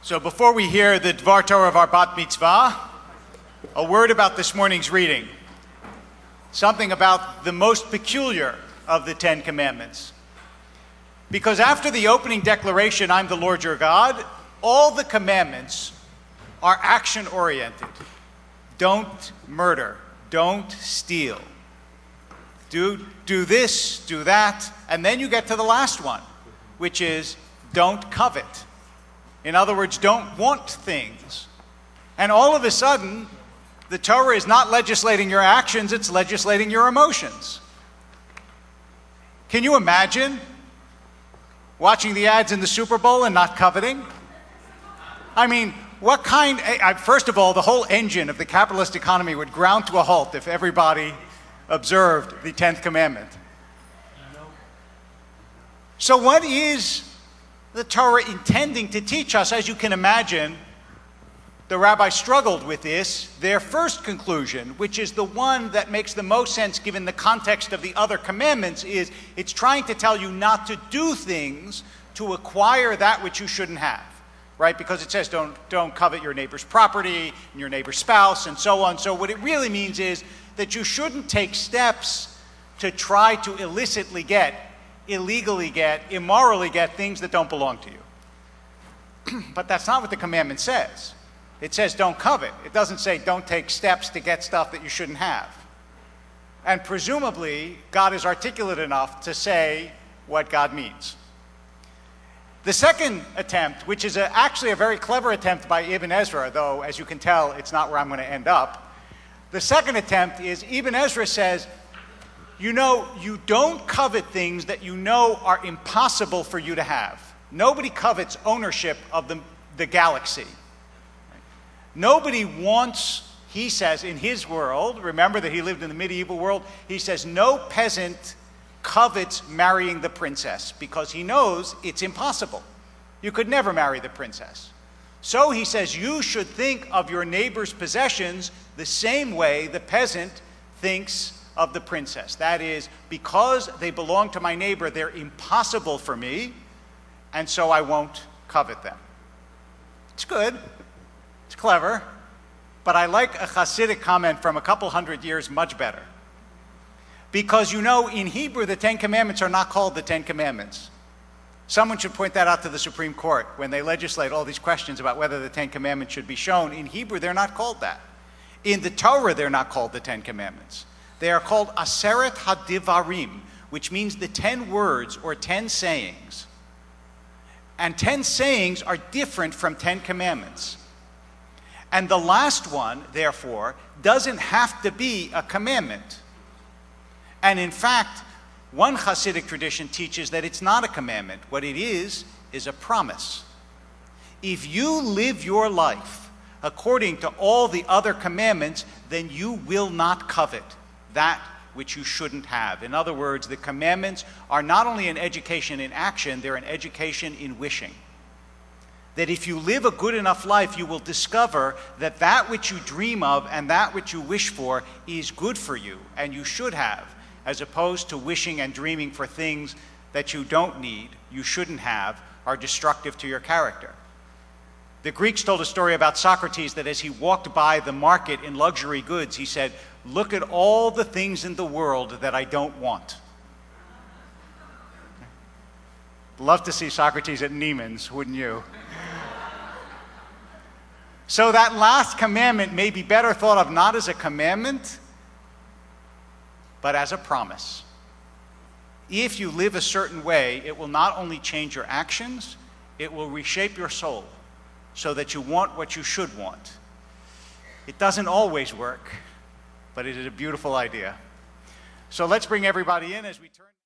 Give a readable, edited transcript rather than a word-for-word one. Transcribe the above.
So before we hear the Dvar Torah of our Bat Mitzvah, a word about this morning's reading. Something about the most peculiar of the Ten Commandments. Because after the opening declaration, I'm the Lord your God, all the commandments are action-oriented. Don't murder. Don't steal. Do this, do that, and then you get to the last one, which is don't covet. In other words, don't want things. And all of a sudden, the Torah is not legislating your actions, it's legislating your emotions. Can you imagine watching the ads in the Super Bowl and not coveting? I mean, what kind, first of all, the whole engine of the capitalist economy would ground to a halt if everybody observed the 10th commandment. So what is the Torah intending to teach us? As you can imagine, the rabbi struggled with this. Their first conclusion, which is the one that makes the most sense given the context of the other commandments, is it's trying to tell you not to do things to acquire that which you shouldn't have, right? Because it says don't covet your neighbor's property and your neighbor's spouse and so on. So what it really means is that you shouldn't take steps to try to illicitly get, illegally get, immorally get things that don't belong to you. But that's not what the commandment says. It says don't covet. It doesn't say don't take steps to get stuff that you shouldn't have. And presumably, God is articulate enough to say what God means. The second attempt, which is actually a very clever attempt by Ibn Ezra, though as you can tell, it's not where I'm going to end up. The second attempt is Ibn Ezra says, you don't covet things that you know are impossible for you to have. Nobody covets ownership of the galaxy. Nobody wants, he says, in his world, remember that he lived in the medieval world, he says no peasant covets marrying the princess because he knows it's impossible. You could never marry the princess. So he says you should think of your neighbor's possessions the same way the peasant thinks of the princess. That is, because they belong to my neighbor, they're impossible for me, and so I won't covet them. It's good. It's clever. But I like a Hasidic comment from a couple hundred years much better. Because in Hebrew, the Ten Commandments are not called the Ten Commandments. Someone should point that out to the Supreme Court when they legislate all these questions about whether the Ten Commandments should be shown. In Hebrew, they're not called that. In the Torah, they're not called the Ten Commandments. They are called Aseret HaDivarim, which means the 10 words or 10 sayings. And 10 sayings are different from 10 commandments. And the last one, therefore, doesn't have to be a commandment. And in fact, one Hasidic tradition teaches that it's not a commandment. What it is a promise. If you live your life according to all the other commandments, then you will not covet that which you shouldn't have. In other words, the commandments are not only an education in action, they're an education in wishing. That if you live a good enough life, you will discover that that which you dream of and that which you wish for is good for you and you should have, as opposed to wishing and dreaming for things that you don't need, you shouldn't have, are destructive to your character. The Greeks told a story about Socrates that as he walked by the market in luxury goods, he said, "Look at all the things in the world that I don't want." Love to see Socrates at Neiman's, wouldn't you? So that last commandment may be better thought of not as a commandment, but as a promise. If you live a certain way, it will not only change your actions, it will reshape your soul so that you want what you should want. It doesn't always work, but it is a beautiful idea. So let's bring everybody in as we turn.